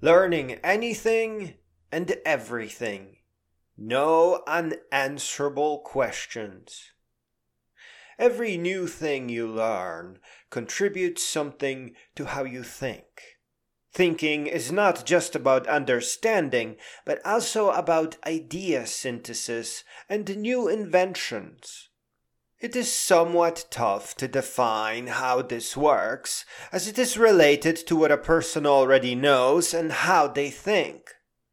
learning anything and everything. No unanswerable questions. Every new thing you learn contributes something to how you think. Thinking is not just about understanding, but also about idea synthesis and new inventions. It is somewhat tough to define how this works, as it is related to what a person already knows and how they think.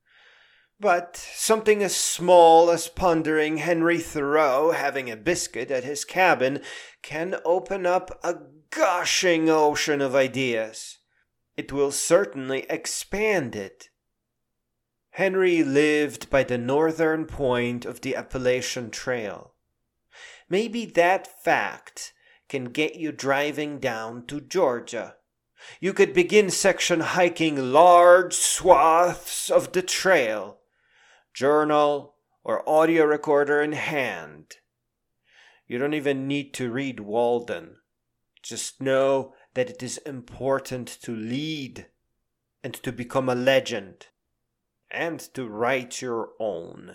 But something as small as pondering Henry Thoreau having a biscuit at his cabin can open up a gushing ocean of ideas. It will certainly expand it. Henry lived by the northern point of the Appalachian Trail. Maybe that fact can get you driving down to Georgia. You could begin section hiking large swaths of the trail, journal or audio recorder in hand. You don't even need to read Walden. Just know that it is important to lead and to become a legend and to write your own.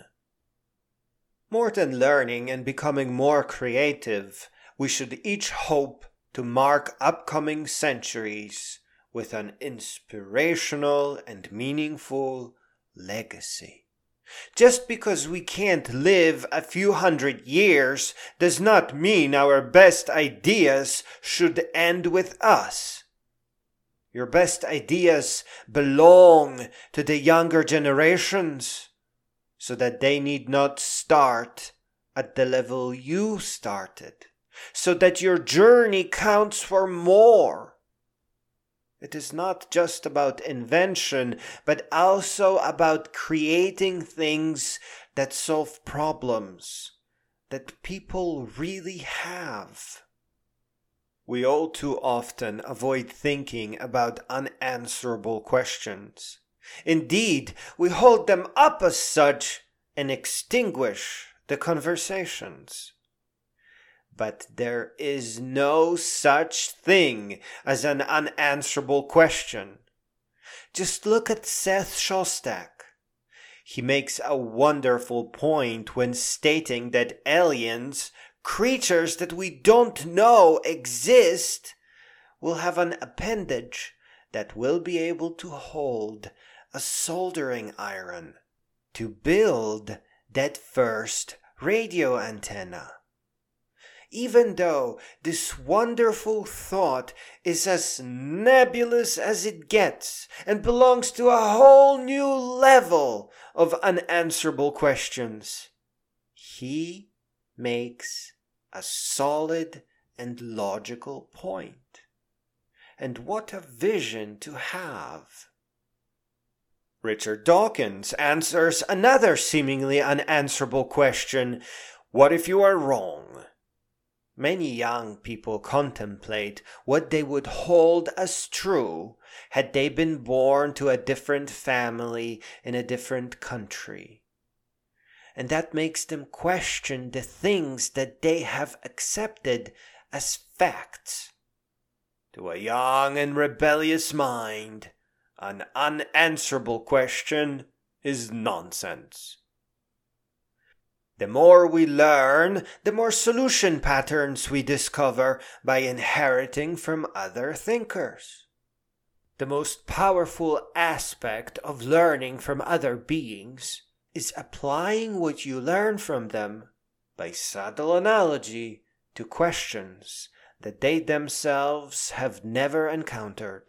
More than learning and becoming more creative, we should each hope to mark upcoming centuries with an inspirational and meaningful legacy. Just because we can't live a few hundred years does not mean our best ideas should end with us. Your best ideas belong to the younger generations, so that they need not start at the level you started, so that your journey counts for more. It is not just about invention, but also about creating things that solve problems that people really have. We all too often avoid thinking about unanswerable questions. Indeed, we hold them up as such and extinguish the conversations. But there is no such thing as an unanswerable question. Just look at Seth Shostak. He makes a wonderful point when stating that aliens, creatures that we don't know exist, will have an appendage that will be able to hold a soldering iron to build that first radio antenna. Even though this wonderful thought is as nebulous as it gets and belongs to a whole new level of unanswerable questions, he makes a solid and logical point. And what a vision to have! Richard Dawkins answers another seemingly unanswerable question: what if you are wrong? Many young people contemplate what they would hold as true had they been born to a different family in a different country. And that makes them question the things that they have accepted as facts. To a young and rebellious mind, an unanswerable question is nonsense. The more we learn, the more solution patterns we discover by inheriting from other thinkers. The most powerful aspect of learning from other beings is applying what you learn from them by subtle analogy to questions that they themselves have never encountered.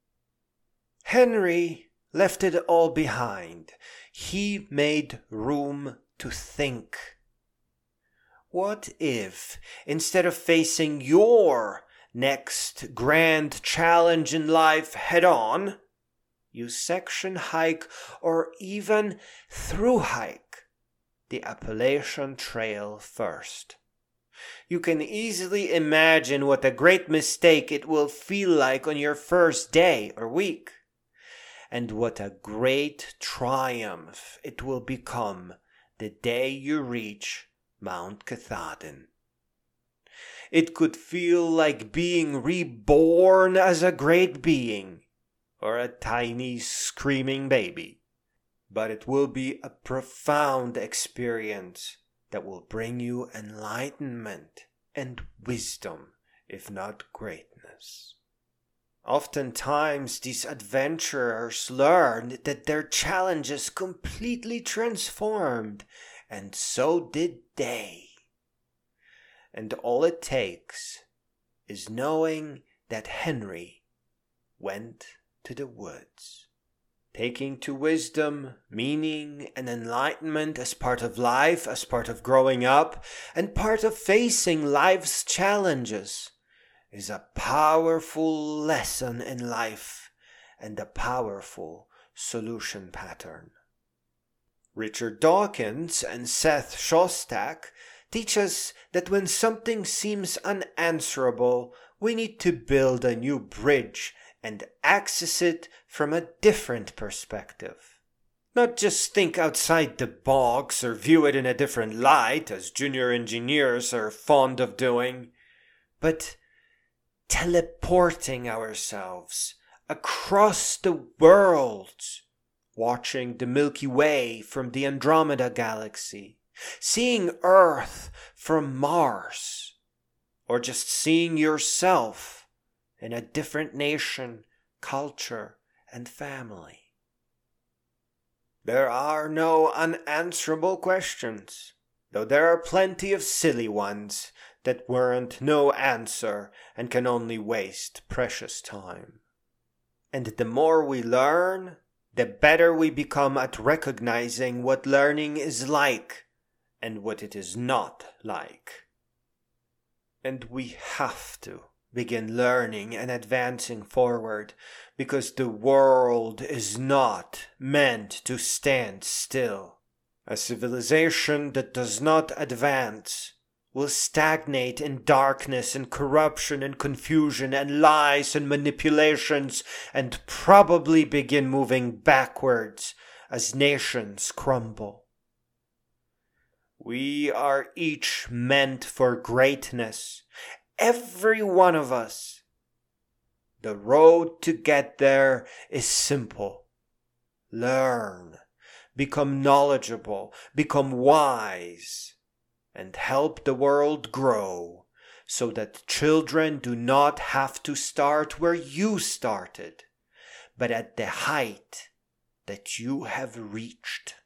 Henry left it all behind. He made room to think. What if, instead of facing your next grand challenge in life head on, you section hike or even through hike the Appalachian Trail first? You can easily imagine what a great mistake it will feel like on your first day or week, and what a great triumph it will become the day you reach Mount Katahdin. It could feel like being reborn as a great being, or a tiny screaming baby, but it will be a profound experience that will bring you enlightenment and wisdom, if not greatness. Oftentimes, these adventurers learn that their challenges completely transformed, and so did they. And all it takes is knowing that Henry went to the woods, taking to wisdom, meaning, and enlightenment as part of life, as part of growing up, and part of facing life's challenges, is a powerful lesson in life and a powerful solution pattern. Richard Dawkins and Seth Shostak teach us that when something seems unanswerable, we need to build a new bridge and access it from a different perspective. Not just think outside the box or view it in a different light, as junior engineers are fond of doing, but teleporting ourselves across the worlds, watching the Milky Way from the Andromeda Galaxy, seeing Earth from Mars, or just seeing yourself in a different nation, culture, and family. There are no unanswerable questions, though there are plenty of silly ones that warrant no answer and can only waste precious time. And the more we learn, the better we become at recognizing what learning is like and what it is not like. And we have to begin learning and advancing forward, because the world is not meant to stand still. A civilization that does not advance will stagnate in darkness and corruption and confusion and lies and manipulations, and probably begin moving backwards as nations crumble. We are each meant for greatness, every one of us. The road to get there is simple. Learn, become knowledgeable, become wise, and help the world grow, so that children do not have to start where you started, but at the height that you have reached.